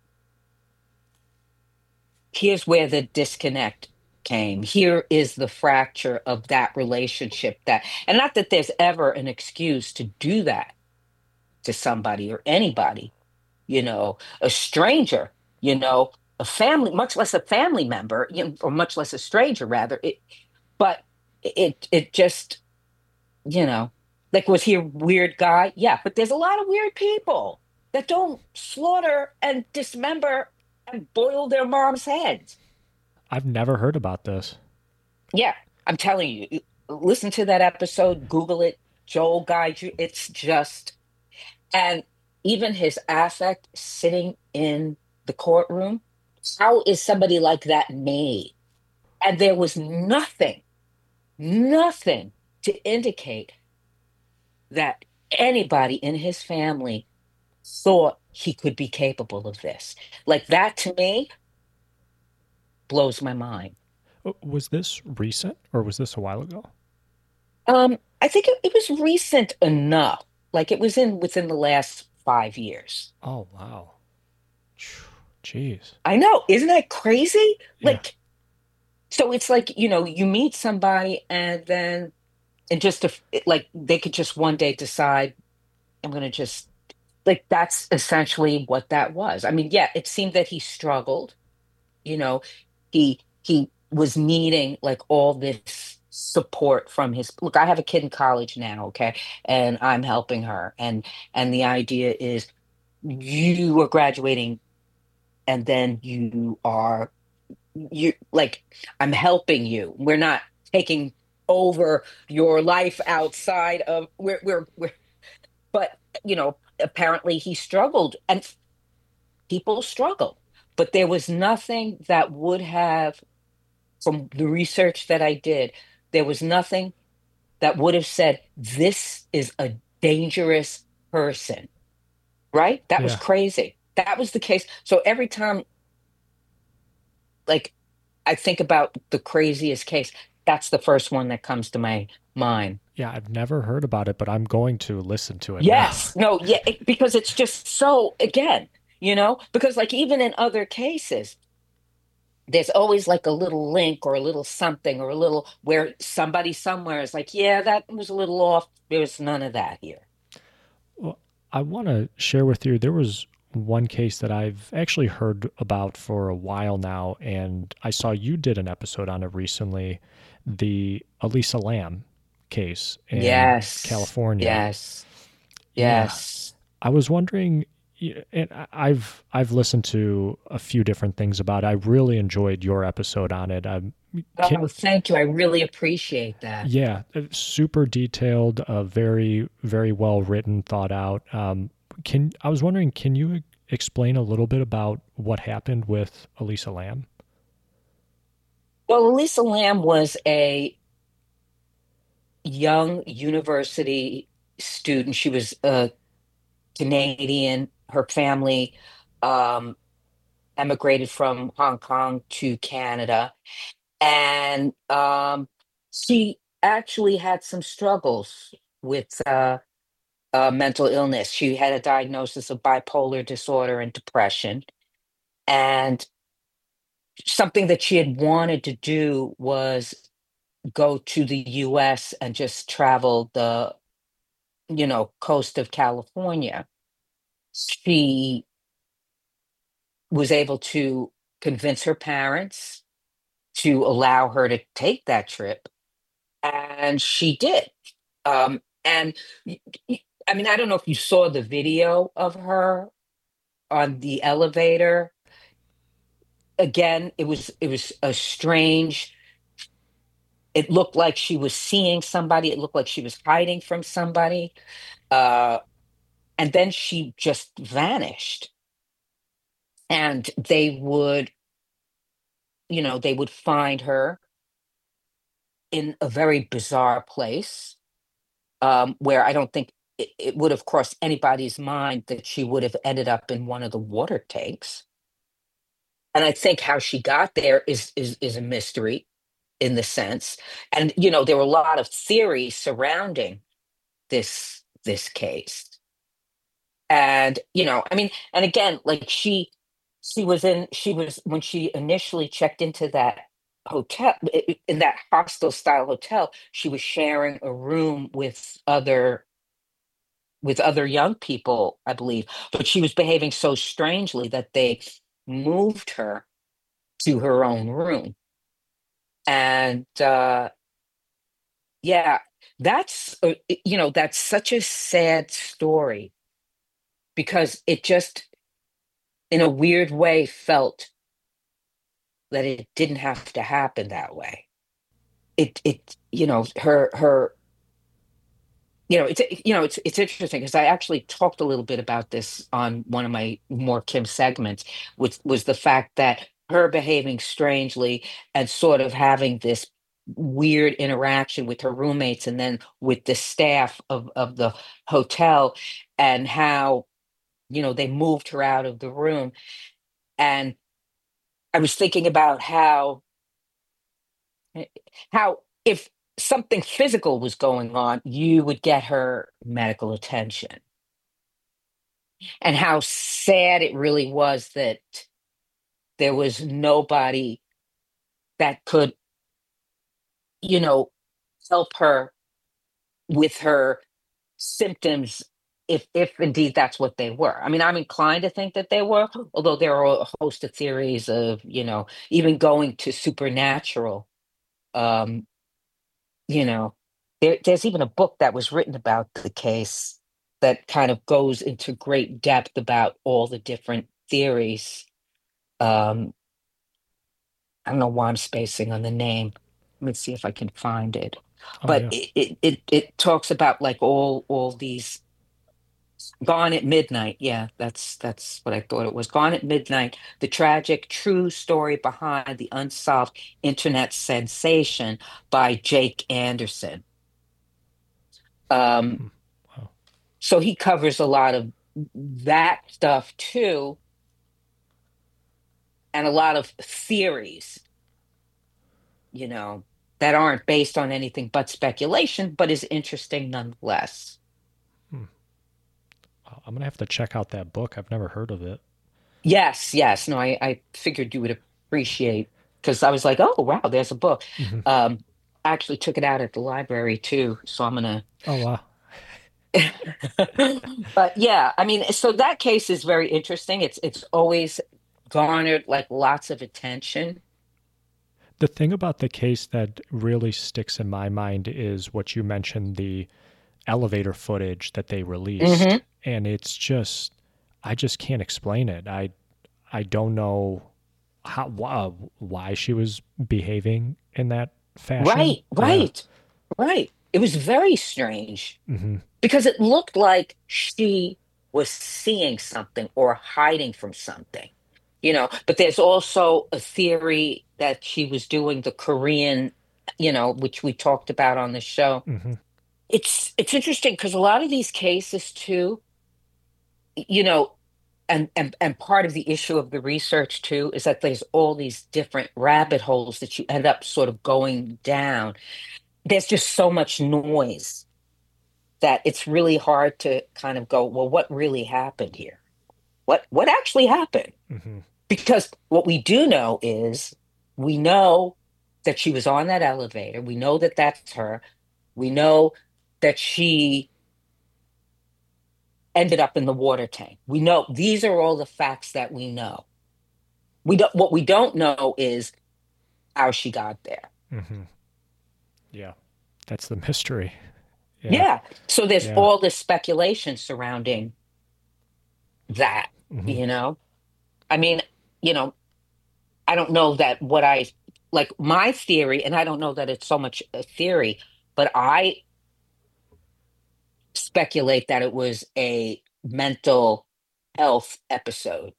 here's where the disconnect came. Here is the fracture of that relationship, that, and not that there's ever an excuse to do that to somebody or anybody, you know, a stranger, you know, a family, much less a family member, you know, or much less a stranger rather. It, but it it just, you know, like, was he a weird guy? Yeah, but there's a lot of weird people that don't slaughter and dismember and boil their mom's heads. I've never heard about this. Yeah, I'm telling you, y- listen to that episode, Google it, Joel guide you. It's just, and even his affect sitting in the courtroom, how is somebody like that made? And there was nothing, nothing to indicate that anybody in his family thought he could be capable of this. Like that to me blows my mind. Uh, Was this recent or was this a while ago? Um, I think it, it was recent enough. Like it was in within the last five years. Oh, wow. Phew, jeez. I know, isn't that crazy? Yeah. Like, so it's like, you know, you meet somebody and then, and just if, it- like, they could just one day decide, I'm going to just, like, that's essentially what that was. I mean, yeah, it seemed that he struggled, you know, he, he was needing like all this support from his, look, I have a kid in college now, okay, and I'm helping her. And, and the idea is you are graduating and then you are you like I'm helping you. We're not taking over your life outside of we're we're, we're but you know apparently he struggled and people struggle. But there was nothing that would have, from the research that I did, there was nothing that would have said, this is a dangerous person, right? That was Yeah. crazy. That was the case. So every time, like, I think about the craziest case, that's the first one that comes to my mind. Yeah, I've never heard about it, but I'm going to listen to it now. Yes, no, yeah, it- because it's just so, again, you know, because like even in other cases, there's always like a little link or a little something or a little where somebody somewhere is like, yeah, that was a little off. There was none of that here. Well, I want to share with you, there was one case that I've actually heard about for a while now, and I saw you did an episode on it recently, the Elisa Lam case in Yes, California. yes, Yeah, yes. I was wondering, y- and I- I've I've listened to a few different things about it. I really enjoyed your episode on it. Um, Oh, can thank you. I really appreciate that. Yeah, uh, super detailed, uh, very very well written, thought out. Um, can I was wondering, can you e- explain a little bit about what happened with Elisa Lam? Well, Elisa Lam was a young university student. She was a Canadian. Her family um, emigrated from Hong Kong to Canada. And um, she actually had some struggles with uh, uh, mental illness. She had a diagnosis of bipolar disorder and depression. And something that she had wanted to do was go to the U S and just travel the, you know, coast of California. She was able to convince her parents to allow her to take that trip, and she did. Um, and y- y- I mean, I don't know if you saw the video of her on the elevator. Again, it was it was a strange. It looked like she was seeing somebody. It looked like she was hiding from somebody. Uh, and then she just vanished. And they would, you know, they would find her in a very bizarre place, um, where I don't think it, it would have crossed anybody's mind that she would have ended up in one of the water tanks. And I think how she got there is is is a mystery in the sense. And you know, there were a lot of theories surrounding this this case. And you know, I mean, and again, like she she was in she was when she initially checked into that hotel i- i- in that hostel style hotel, she was sharing a room with other with other young people, I believe, but she was behaving so strangely that they moved her to her own room. And uh, yeah, that's, uh, i- you know, that's such a sad story because it just, in a weird way, felt that it didn't have to happen that way. It, it, you know, her, her, you know, it's you know, it's it's interesting because I actually talked a little bit about this on one of my More Kim segments, which was the fact that her behaving strangely and sort of having this weird interaction with her roommates and then with the staff of of the hotel, and how, you know, they moved her out of the room. And I was thinking about how eh, how if something physical was going on, you would get her medical attention, and how sad it really was that there was nobody that could, you know, help her with her symptoms, if if indeed that's what they were. I mean, I'm inclined to think that they were, although there are a host of theories of, you know, even going to supernatural. Um, you know, there, there's even a book that was written about the case that kind of goes into great depth about all the different theories. Um, I don't know why I'm spacing on the name. Let me see if I can find it. Oh But yeah. it it it, it talks about like all all these Gone at Midnight. Yeah, that's that's what I thought it was. Gone at Midnight, the tragic true story behind the unsolved internet sensation by Jake Anderson. Um, Hmm. Wow. so he covers a lot of that stuff too, and a lot of theories, you know, that aren't based on anything but speculation, but is interesting nonetheless. Hmm. Wow, I'm gonna have to check out that book. I've never heard of it. Yes, yes. No, I, I figured you would appreciate because I was like, oh wow, there's a book. Hmm. Um, I actually took it out at the library too, so I'm gonna. Oh wow. But yeah, I mean, so that case is very interesting. It's it's always garnered like lots of attention. The thing about the case that really sticks in my mind is what you mentioned, the elevator footage that they released. Hmm. And it's just, I just can't explain it. I, I don't know how, uh, why she was behaving in that fashion. Right, Yeah. right, right. It was very strange Hmm. because it looked like she was seeing something or hiding from something, you know. But there's also a theory that she was doing the Korean, you know, which we talked about on the show. Hmm. It's it's interesting because a lot of these cases too, you know, and and and part of the issue of the research too is that there's all these different rabbit holes that you end up sort of going down. There's just so much noise that it's really hard to kind of go, well, what really happened here? What what actually happened? Hmm. Because what we do know is we know that she was on that elevator. We know that that's her. We know that she ended up in the water tank. We know these are all the facts that we know. We don't what we don't know is how she got there. Hmm. Yeah. That's the mystery. Yeah. Yeah. So there's Yeah. all this speculation surrounding that, Hmm. you know? I mean, you know, I don't know that what I like my theory, and I don't know that it's so much a theory, but I speculate that it was a mental health episode.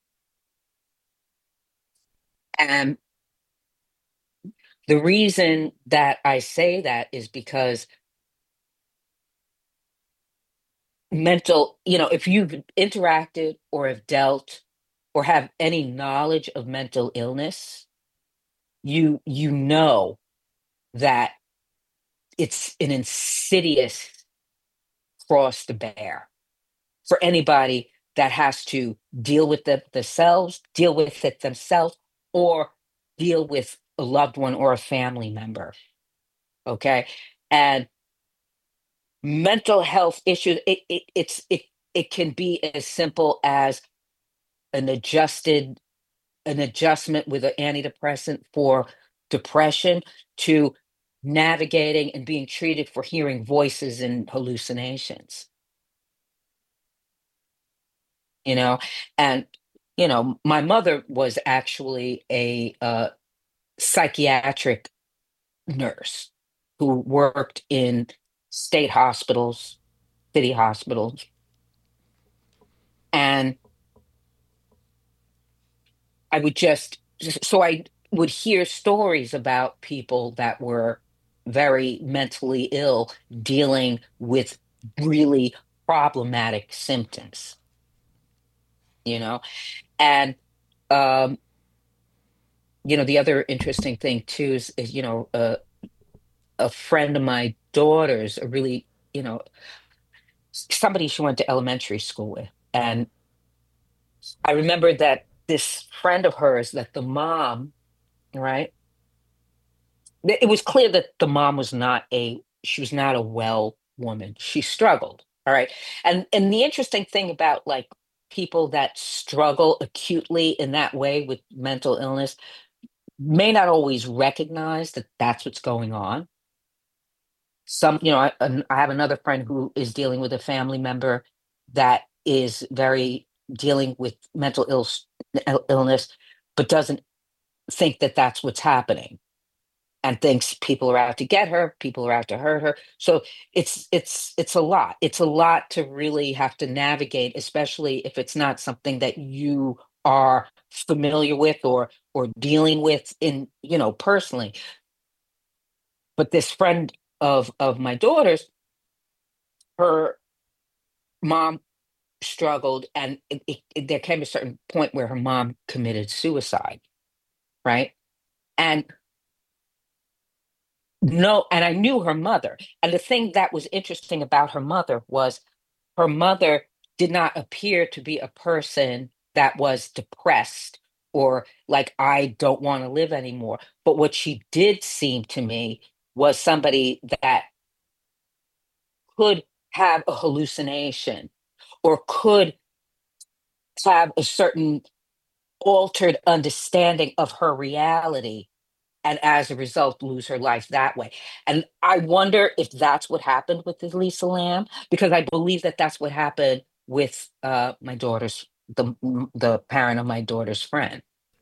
And the reason that I say that is because mental, you know, if you've interacted or have dealt or have any knowledge of mental illness, you you know that it's an insidious cross to bear for anybody that has to deal with it themselves, deal with it themselves, or deal with a loved one or a family member. Okay. And mental health issues, it, it it's it it can be as simple as an adjusted an adjustment with an antidepressant for depression to navigating and being treated for hearing voices and hallucinations, you know. And you know, my mother was actually a uh, psychiatric nurse who worked in state hospitals, city hospitals, and I would just so I would hear stories about people that were very mentally ill dealing with really problematic symptoms, you know. And um you know, the other interesting thing too is, is you know, uh, a friend of my daughter's, a really, you know, s- somebody she went to elementary school with. And I remember that this friend of hers, that the mom, right? th- It was clear that the mom was not a, she was not a well woman. She struggled. All right. And and the interesting thing about like people that struggle acutely in that way with mental illness may not always recognize that that's what's going on. Some, you know, I, an- I have another friend who is dealing with a family member that is very dealing with mental Ill- ill- illness, but doesn't think that that's what's happening. and thinks people are out to get her, people are out to hurt her. So it's it's it's a lot. It's a lot to really have to navigate, especially if it's not something that you are familiar with or or dealing with in, you know, personally. But this friend of of my daughter's, her mom struggled, and it, it, it- there came a certain point where her mom committed suicide, right? And no, and I knew her mother. And the thing that was interesting about her mother was her mother did not appear to be a person that was depressed or like, I don't want to live anymore. But what she did seem to me was somebody that could have a hallucination or could have a certain altered understanding of her reality, and as a result lose her life that way. And I wonder if that's what happened with Elisa Lamb, because I believe that that's what happened with uh, my daughter's the m- the parent of my daughter's friend.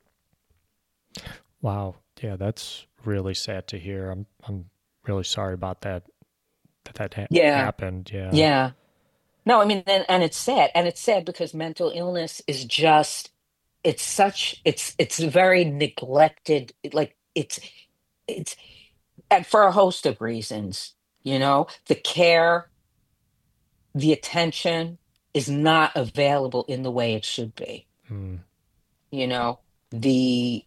Wow. Yeah, that's really sad to hear. I'm I'm really sorry about that that that ha- Yeah, happened. Yeah. yeah. No, I mean, and, and it's sad, and it's sad because mental illness is just it's such it's it's very neglected. Like it's it's and for a host of reasons, you know, the care, the attention is not available in the way it should be. Mm. You know, the,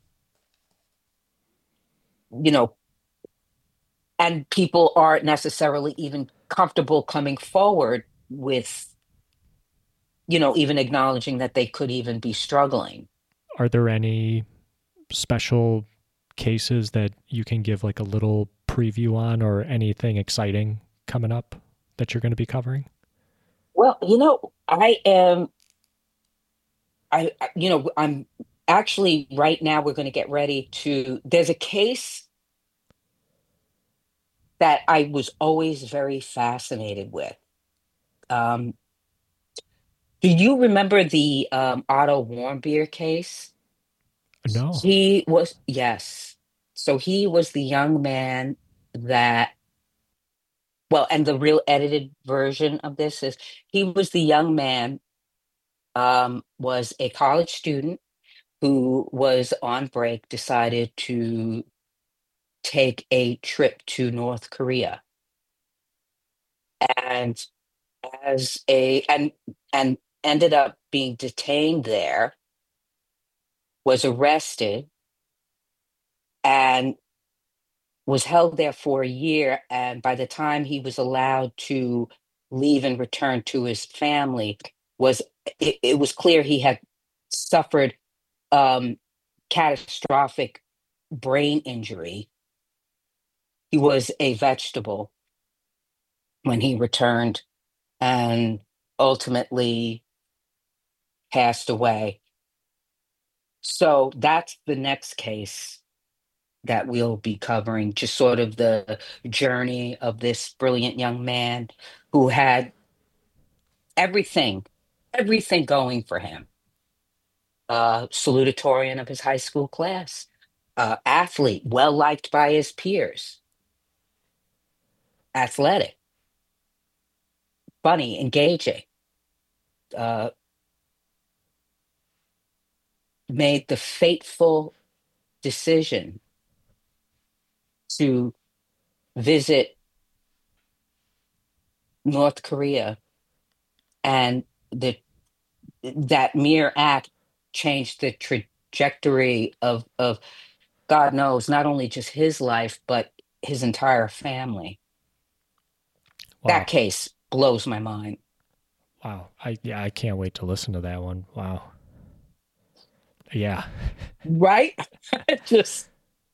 you know, and people aren't necessarily even comfortable coming forward with, you know, even acknowledging that they could even be struggling. Are there any special cases that you can give like a little preview on, or anything exciting coming up that you're going to be covering? Well, you know, I am, I, I- you know, I'm actually right now we're going to get ready to, there's a case that I was always very fascinated with. Um, do you remember the um, Otto Warmbier case? No. He was, yes. So he was the young man that, well, and the real edited version of this is he was the young man, um, was a college student who was on break, decided to take a trip to North Korea. And as a and and ended up being detained there, was arrested, and was held there for a year. And by the time he was allowed to leave and return to his family, was it, it was clear he had suffered um, catastrophic brain injury. He was a vegetable when he returned and ultimately passed away. So that's the next case that we'll be covering, just sort of the journey of this brilliant young man who had everything, everything going for him. Uh, salutatorian of his high school class, uh, athlete, well liked by his peers, athletic, funny, engaging, uh, made the fateful decision to visit North Korea, and the that mere act changed the trajectory of of God knows not only just his life but his entire family. That Wow. case blows my mind. Wow. I yeah, I can't wait to listen to that one. Wow. Yeah. Right? Just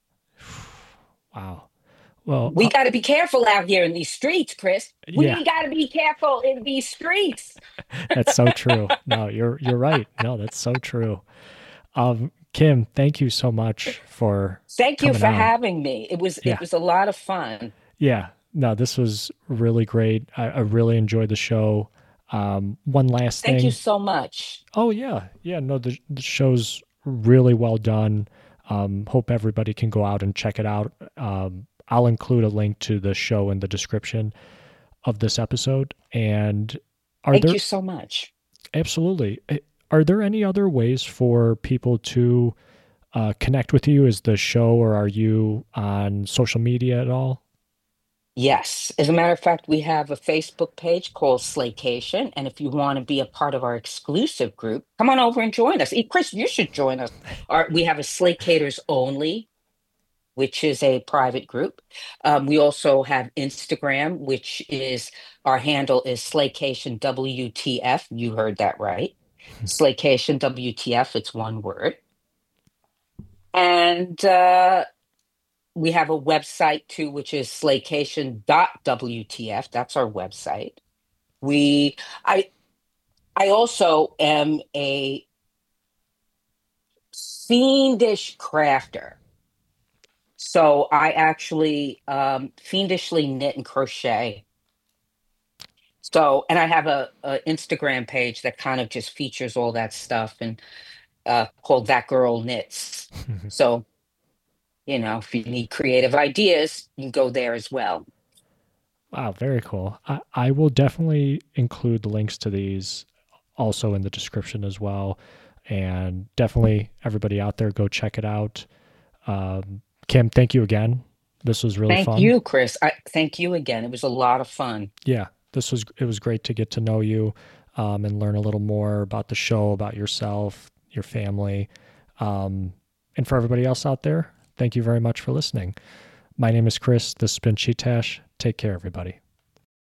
Wow. Well, we uh, got to be careful out here in these streets, Chris. yeah, We got to be careful in these streets. that's so true. No, you're you're right. No, that's so true. Um, Kim, thank you so much for Thank you coming for on. having me. It was it Yeah. was a lot of fun. Yeah. No, this was really great. I, I really enjoyed the show. Um, one last Thank you thing. so much. Oh yeah, yeah. No, the the show's really well done. Um, hope everybody can go out and check it out. Um, I'll include a link to the show in the description of this episode. And are Thank there you so much. absolutely are there any other ways for people to uh, connect with you? Is the show, or are you on social media at all? Yes. As a matter of fact, we have a Facebook page called Slaycation. And if you want to be a part of our exclusive group, come on over and join us. Eh, Chris, you should join us. Our, we have a Slaycators Only, which is a private group. Um, we also have Instagram, which is our handle is Slaycation W T F. You heard that right. Slaycation W T F. It's one word. And uh, we have a website too, which is slaycation dot W T F. That's our website. We, I, I also am a fiendish crafter. So I actually um, fiendishly knit and crochet. So, and I have a, a Instagram page that kind of just features all that stuff and uh, called That Girl Knits. So, you know, if you need creative ideas, you can go there as well. Wow, very cool. I, I will definitely include the links to these also in the description as well. And definitely everybody out there, go check it out. Um, Kim, thank you again. This was really Thank fun. Thank you, Chris. I, thank you again. It was a lot of fun. Yeah, this was, it was great to get to know you um, and learn a little more about the show, about yourself, your family. Um, and for everybody else out there, thank you very much for listening. My name is Chris. This has been Cheetash. Take care, everybody.